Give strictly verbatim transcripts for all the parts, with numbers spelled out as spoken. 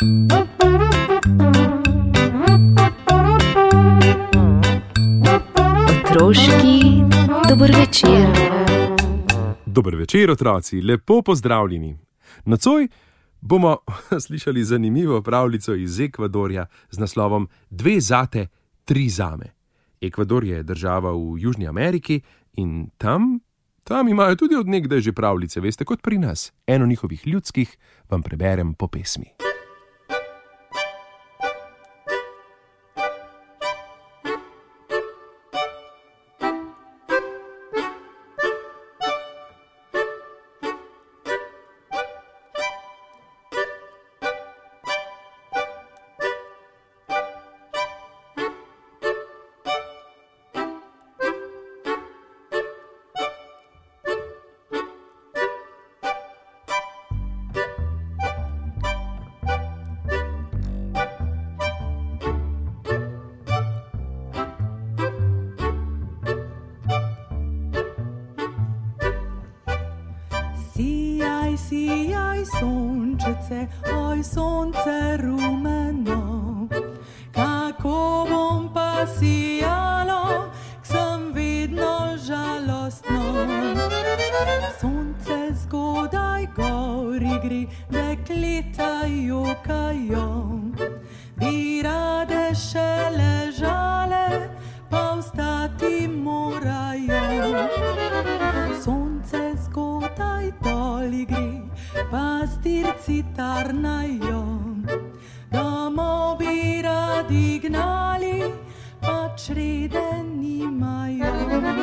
Otroški dober večer. Dober večer, otroci, lepo pozdravljeni. Nocoj bomo slišali zanimivo pravljico iz Ekvadorja z naslovom Dve zate, tri zame. Ekvador je država v Južni Ameriki in tam, tam imajo tudi od nekdaj že pravljice, veste, kot pri nas. Eno njihovih ljudskih vam preberem po pesmi. Sijaj, sijaj, sončice, oj, sonce rumeno, kako bom pa sijalo, k sem vedno žalostno. Sonce zgodaj gori gre, dekleta jokajo, bi rade še ležale, pa vstati morajo. Sonce zgodaj doli gre, pastirci tarnajo, domov bi radi gnali, pa črede nimajo.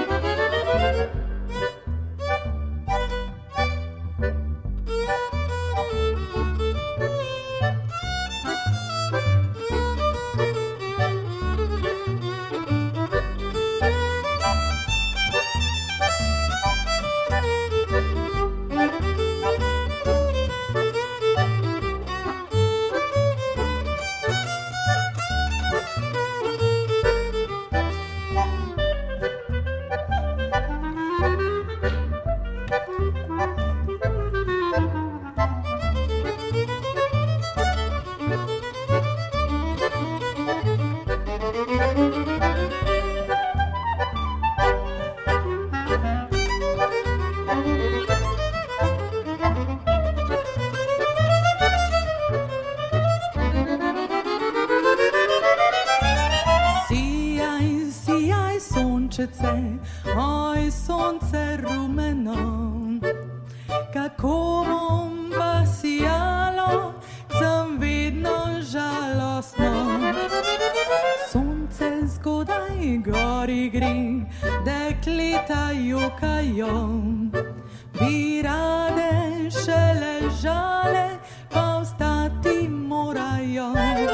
Oj, sonce rumeno, kako bom pa sijalo, sem vedno žalostno. Sonce zgodaj gori gre, dekleta jokajo, bi rade še ležale, pa vstati morajo.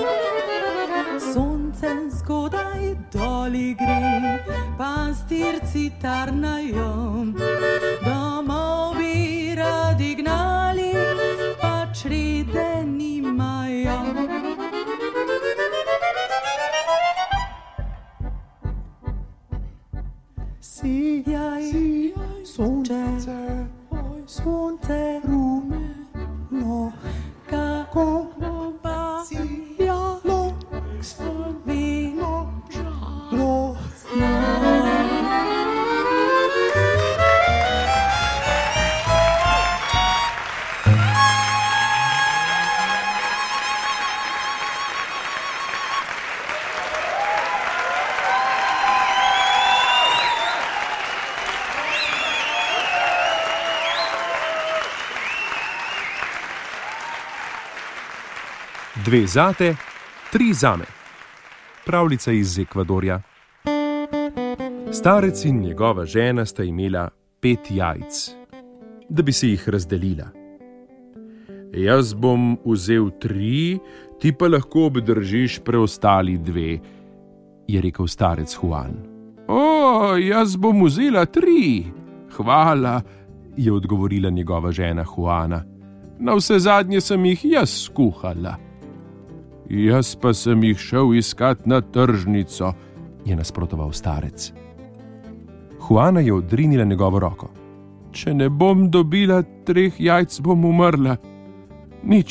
Sonce zgodaj doli gre, pastirci tarnajo, domov bi radi gnali, pa črede nimajo. Sijaj, sijaj, sonce, oj, sonce rumeno, kako bom pa sijalo, k sem vedno žalostno. Dve zate, tri zame. Pravljica iz Ekvadorja. Starec in njegova žena sta imela pet jajc, da bi si jih razdelila. Jaz bom vzel tri, ti pa lahko obdržiš preostali dve, je rekel starec Juan. O, jaz bom vzela tri. Hvala, je odgovorila njegova žena Juana. Na vse zadnje sem jih jaz skuhala. Jaz pa sem jih šel iskat na tržnico, je nasprotoval starec. Juana je odrinila njegovo roko. Če ne bom dobila treh jajc, bom umrla. Nič,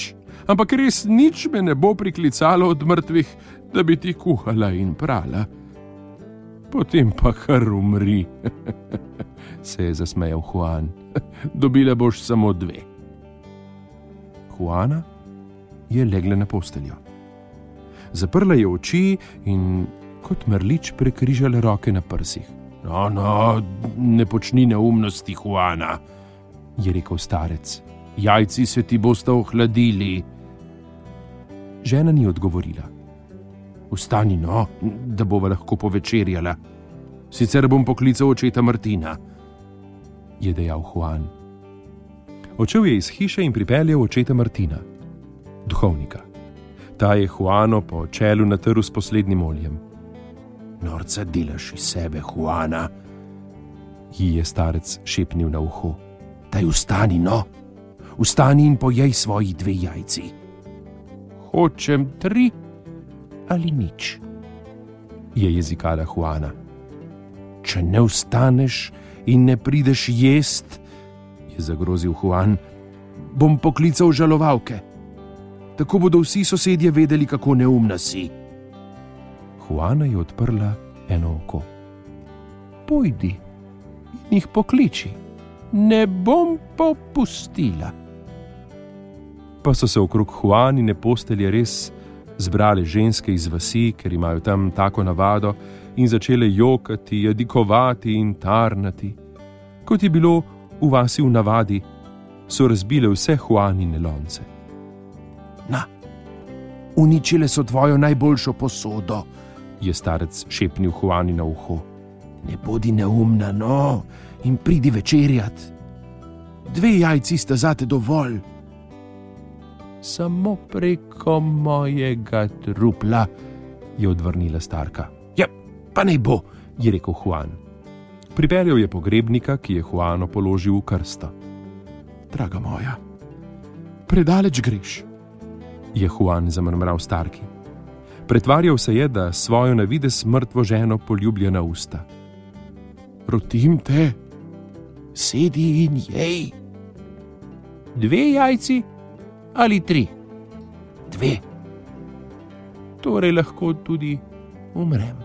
ampak res nič me ne bo priklicalo od mrtvih, da bi ti kuhala in prala. Potem pa kar umri, se je zasmejal Juan. Dobila boš samo dve. Juana je legla na posteljo. Zaprla je oči in kot mrlič prekrižala roke na prsih. No, no, ne počni neumnosti, Juana, je rekel starec. Jajci se ti bosta ohladili. Žena ni odgovorila. Vstani, no, da bova lahko povečerjala. Sicer bom poklical očeta Martina, je dejal Juan. Odšel je iz hiše in pripeljal očeta Martina, duhovnika. Ta je Juano po čelu natrl s poslednjim oljem. Norca delaš iz sebe, Juana, ji je starec šepnil na uho. Daj vstani, no, vstani in pojej svoji dve jajci. Hočem tri ali nič, je jezikala Juana. Če ne vstaneš in ne prideš jest, je zagrozil Juan, bom poklical žalovalke. Tako bodo vsi sosedje vedeli, kako neumna si. Juana je odprla eno oko. Pojdi in jih pokliči, ne bom popustila. Pa so se okrog Juanine postelje res zbrale ženske iz vasi, ker imajo tam tako navado, in začele jokati, jadikovati in tarnati. Kot je bilo v vasi v navadi, so razbile vse Juanine lonce. Na, uničile so tvojo najboljšo posodo, je starec šepnil Juani na uho. Ne bodi neumna, no, in pridi večerjat. Dve jajci sta zate dovolj. Samo preko mojega trupla, je odvrnila starka. Ja, pa naj bo, je rekel Juan. Pripeljal je pogrebnika, ki je Juano položil v krsto. Draga moja, predaleč greš, je Juan zamrmral starki. Pretvarjal se je, da svojo na videz mrtvo ženo poljublja na usta. Rotim te, sedi in jej. Dve jajci ali tri? Dve. Torej lahko tudi umrem.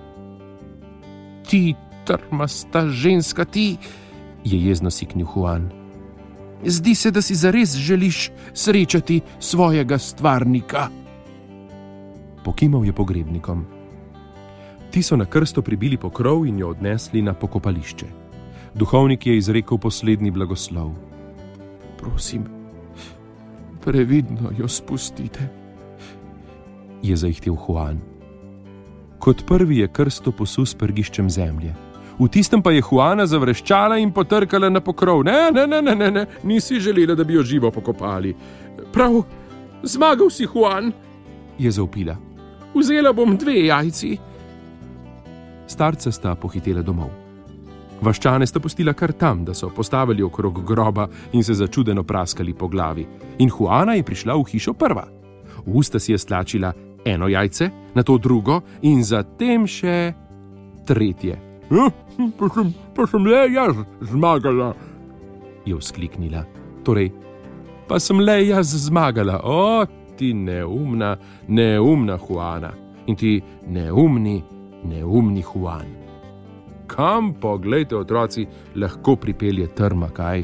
Ti trmasta ženska, ti, je jezno siknil Juan. Zdi se, da si zares želiš srečati svojega stvarnika. Pokimal je pogrebnikom. Ti so na krsto pribili pokrov in jo odnesli na pokopališče. Duhovnik je izrekel poslednji blagoslov. Prosim, previdno jo spustite, je zaihtel Juan. Kot prvi je krsto posul s prgiščem zemlje. V tistem pa je Juana zavreščala in potrkala na pokrov. Ne, ne, ne, ne, ne, ne, nisi želela, da bi jo živo pokopali. Prav, zmagal si, Juan, je zavpila. Vzela bom dve jajci. Starca sta pohitela domov. Vaščane sta pustila kar tam, da so postavili okrog groba in se začudeno praskali po glavi. In Juana je prišla v hišo prva. V usta si je stlačila eno jajce, nato drugo in zatem še tretje. Ja, pa sem, pa sem le jaz zmagala, je vzkliknila. Torej, pa sem le jaz zmagala. O, ti neumna, neumna Juana. In ti neumni, neumni Juan. Kam, poglejte, otroci, lahko pripelje trma, kaj?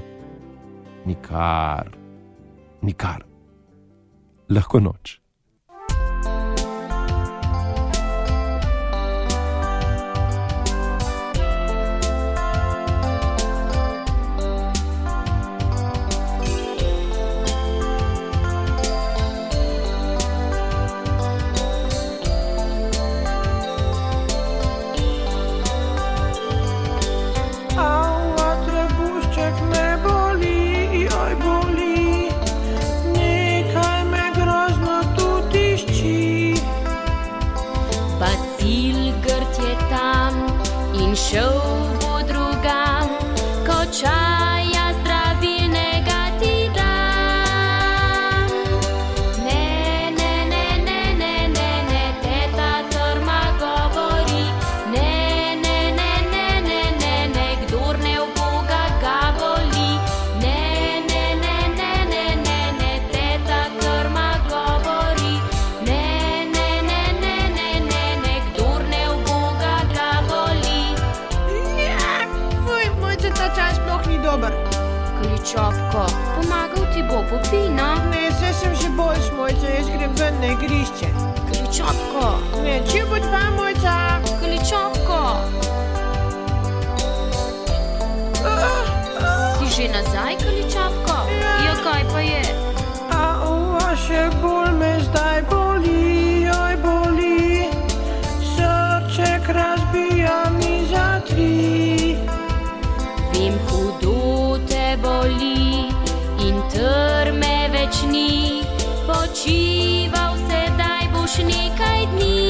Nikar, nikar. Lahko noč. Nekaj me grozno tu na igrišče. Kličopko, Ne, če bo dva mojca. kličopko. Si že nazaj, kličopko? Ja, kaj pa je? A uva še bolj me zdaj boli, oj boli. Srček razbija mi za tri. Vem, hudo te boli in trme več ni. Počival sedaj boš nekaj dni.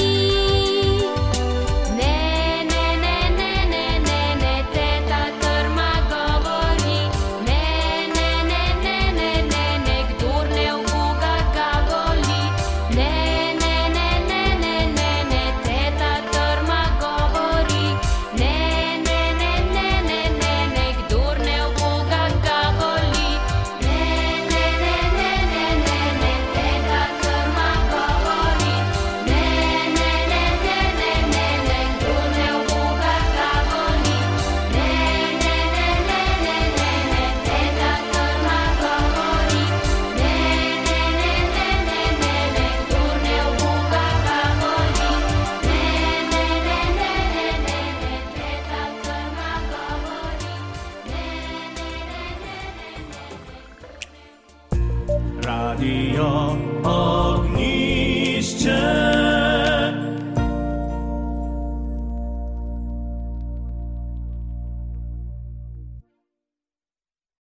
Ne, ne, ne, ne, ne, ne, ne, teta trma govori. Ne, ne, ne, ne, ne, ne, ne, kdor ne uboga ga boli. Ne, ne, ne, ne, ne, ne, ne, teta trma govori. Ne, ne, ne, ne, ne, ne, ne, kdor ne uboga ga boli. Ne, ne, ne, ne, ne, ne, ne, teta trma govori. Ne, ne, ne, ne, ne, ne, ne, kdor ne uboga ga boli. Ne, ne, ne, ne, ne, ne, ne, teta trma govori. Ne, ne, ne, ne, ne, ne, ne, kdor ne uboga ga boli. Ne, ne, ne, ne, ne, ne, ne, teta trma govori. Ne, ne, ne, ne, ne, ne. Radio